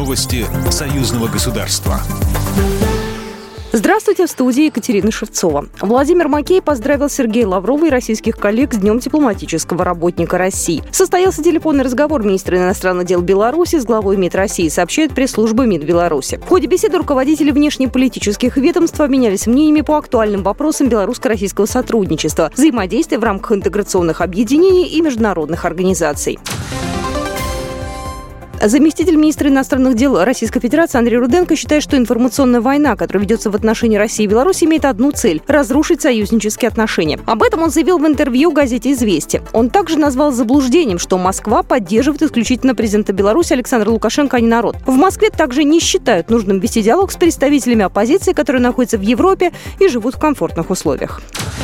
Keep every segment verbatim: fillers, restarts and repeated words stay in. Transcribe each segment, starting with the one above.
Новости союзного государства. Здравствуйте, в студии Екатерина Шевцова. Владимир Макей поздравил Сергея Лаврова и российских коллег с Днем дипломатического работника России. Состоялся телефонный разговор министра иностранных дел Беларуси с главой МИД России, сообщает пресс-служба МИД Беларуси. В ходе беседы руководители внешнеполитических ведомств обменялись мнениями по актуальным вопросам белорусско-российского сотрудничества, взаимодействия в рамках интеграционных объединений и международных организаций. Заместитель министра иностранных дел Российской Федерации Андрей Руденко считает, что информационная война, которая ведется в отношении России и Беларуси, имеет одну цель – разрушить союзнические отношения. Об этом он заявил в интервью газете «Известия». Он также назвал заблуждением, что Москва поддерживает исключительно президента Беларуси Александра Лукашенко, а не народ. В Москве также не считают нужным вести диалог с представителями оппозиции, которые находятся в Европе и живут в комфортных условиях.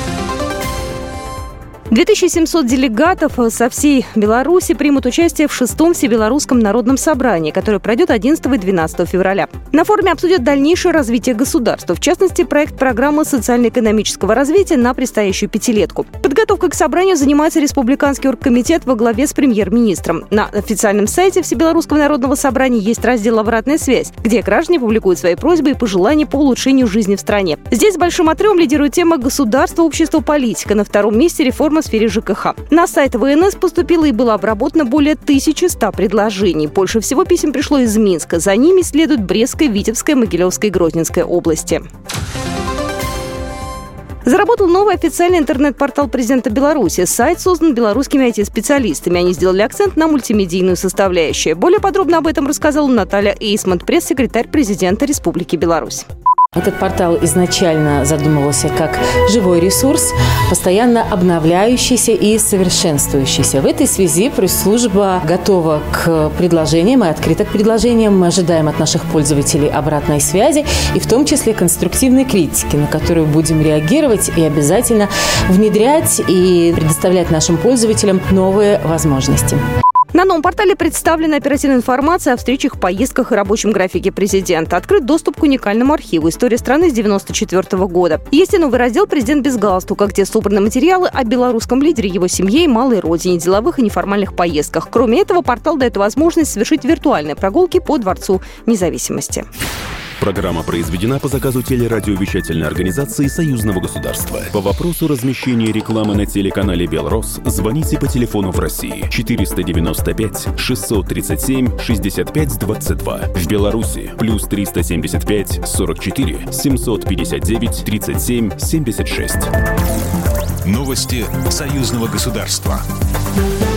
две тысячи семьсот делегатов со всей Беларуси примут участие в шестом Всебелорусском народном собрании, которое пройдет одиннадцатого и двенадцатого февраля. На форуме обсудят дальнейшее развитие государства, в частности, проект программы социально-экономического развития на предстоящую пятилетку. Подготовкой к собранию занимается Республиканский оргкомитет во главе с премьер-министром. На официальном сайте Всебелорусского народного собрания есть раздел «Обратная связь», где граждане публикуют свои просьбы и пожелания по улучшению жизни в стране. Здесь большим отрывом лидирует тема «Государство, общество, политика». На втором месте реформа в сфере ЖКХ. На сайт ВНС поступило и было обработано более тысячи ста предложений. Больше всего писем пришло из Минска. За ними следуют Брестская, Витебская, Могилевская и Грозненская области. Заработал новый официальный интернет-портал президента Беларуси. Сайт создан белорусскими ай ти-специалистами. Они сделали акцент на мультимедийную составляющую. Более подробно об этом рассказала Наталья Эйсмонт, пресс-секретарь президента Республики Беларусь. Этот портал изначально задумывался как живой ресурс, постоянно обновляющийся и совершенствующийся. В этой связи пресс-служба готова к предложениям и открыта к предложениям. Мы ожидаем от наших пользователей обратной связи и в том числе конструктивной критики, на которую будем реагировать и обязательно внедрять и предоставлять нашим пользователям новые возможности. На новом портале представлена оперативная информация о встречах, поездках и рабочем графике президента. Открыт доступ к уникальному архиву «История страны» с девяносто четвёртого года. Есть и новый раздел «Президент без галстука», где собраны материалы о белорусском лидере, его семье и малой родине, деловых и неформальных поездках. Кроме этого, портал дает возможность совершить виртуальные прогулки по Дворцу независимости. Программа произведена по заказу телерадиовещательной организации Союзного государства. По вопросу размещения рекламы на телеканале «Белрос» звоните по телефону в России четыреста девяносто пять шестьсот тридцать семь шестьдесят пять двадцать два. В Беларуси плюс триста семьдесят пять сорок четыре семьсот пятьдесят девять тридцать семь семьдесят шесть. Новости союзного государства.